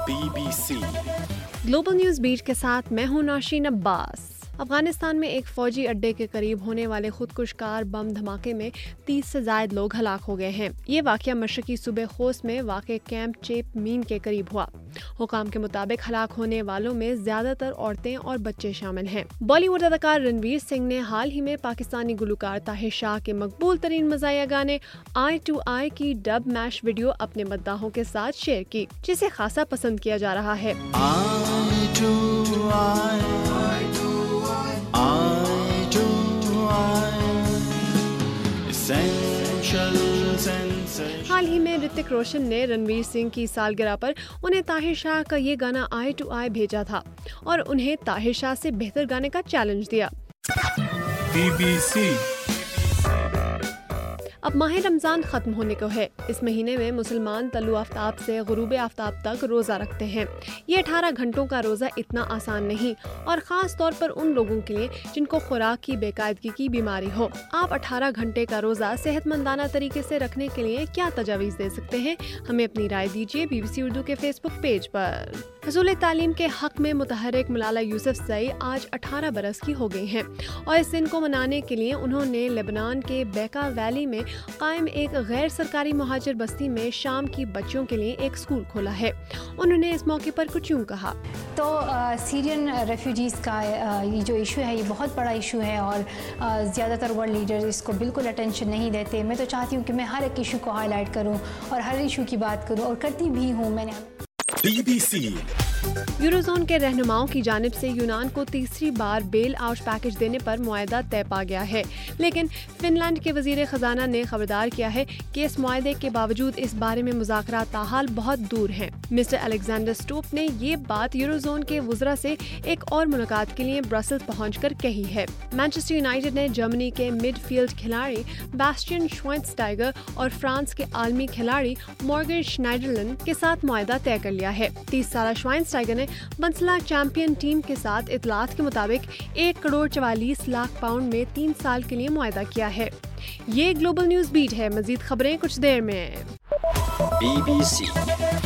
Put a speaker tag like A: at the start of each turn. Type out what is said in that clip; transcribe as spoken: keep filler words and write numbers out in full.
A: Be B C
B: global news beat کے ساتھ میں ہوں نوشین عباس۔ افغانستان میں ایک فوجی اڈے کے قریب ہونے والے خودکش کار بم دھماکے میں تیس سے زائد لوگ ہلاک ہو گئے ہیں۔ یہ واقعہ مشرقی صوبے خوست میں واقع کیمپ چیپ مین کے قریب ہوا۔ حکام کے مطابق ہلاک ہونے والوں میں زیادہ تر عورتیں اور بچے شامل ہیں۔ بالی ووڈ اداکار رنویر سنگھ نے حال ہی میں پاکستانی گلوکار طاہر شاہ کے مقبول ترین مزاحیہ گانے آئی ٹو آئی کی ڈب میش ویڈیو اپنے مداحوں کے ساتھ شیئر کی، جسے خاصا پسند کیا جا رہا ہے۔ حال ہی میں رتک روشن نے رنویر سنگھ کی سالگرہ پر انہیں طاہر شاہ کا یہ گانا آئی ٹو آئی بھیجا تھا اور انہیں طاہر شاہ سے بہتر گانے کا چیلنج دیا۔
A: بی بی سی
B: اب ماہ رمضان ختم ہونے کو ہے۔ اس مہینے میں مسلمان طلوع آفتاب سے غروب آفتاب تک روزہ رکھتے ہیں۔ یہ اٹھارہ گھنٹوں کا روزہ اتنا آسان نہیں، اور خاص طور پر ان لوگوں کے لیے جن کو خوراک کی بے قاعدگی کی بیماری ہو۔ آپ اٹھارہ گھنٹے کا روزہ صحت مندانہ طریقے سے رکھنے کے لیے کیا تجاویز دے سکتے ہیں؟ ہمیں اپنی رائے دیجیے بی بی سی اردو کے فیس بک پیج پر۔ حصول تعلیم کے حق میں متحرک ملالہ یوسف زئی آج اٹھارہ برس کی ہو گئی ہیں، اور اس دن کو منانے کے لیے انہوں نے لبنان کے بیکا ویلی میں قائم ایک غیر سرکاری مہاجر بستی میں شام کی بچیوں کے لیے ایک اسکول کھولا ہے۔ انہوں نے اس موقع پر کچھ یوں کہا۔
C: تو سیرین ریفیوجیز کا یہ جو ایشو ہے یہ بہت بڑا ایشو ہے، اور زیادہ تر ورلڈ لیڈرز اس کو بالکل اٹینشن نہیں دیتے۔ میں تو چاہتی ہوں کہ میں ہر ایک ایشو کو ہائی لائٹ کروں اور ہر ایشو کی بات کروں، اور کرتی بھی ہوں۔ میں نے
A: بی بی سی
B: یوروزون کے رہنماؤں کی جانب سے یونان کو تیسری بار بیل آؤٹ پیکج دینے پر معاہدہ طے پا گیا ہے، لیکن فن لینڈ کے وزیر خزانہ نے خبردار کیا ہے کہ اس معاہدے کے باوجود اس بارے میں مذاکرات تاحال بہت دور ہیں۔ مسٹر الیگزینڈر اسٹوپ نے یہ بات یوروزون کے وزراء سے ایک اور ملاقات کے لیے برسلز پہنچ کر کہی ہے۔ مانچسٹر یونائیٹڈ نے جرمنی کے مڈ فیلڈ کھلاڑی بیسٹین شوائنسٹائگر اور فرانس کے عالمی کھلاڑی مورگن شنائڈرلن کے ساتھ معاہدہ طے کر لیا ہے۔ تیس سالہ شوائنسٹائگر نے بنسلا چیمپئن ٹیم کے ساتھ اطلاعات کے مطابق ایک کروڑ چوالیس لاکھ پاؤنڈ میں تین سال کے لیے معاہدہ کیا ہے۔ یہ گلوبل نیوز بیٹ ہے، مزید خبریں کچھ دیر میں۔
A: Be B C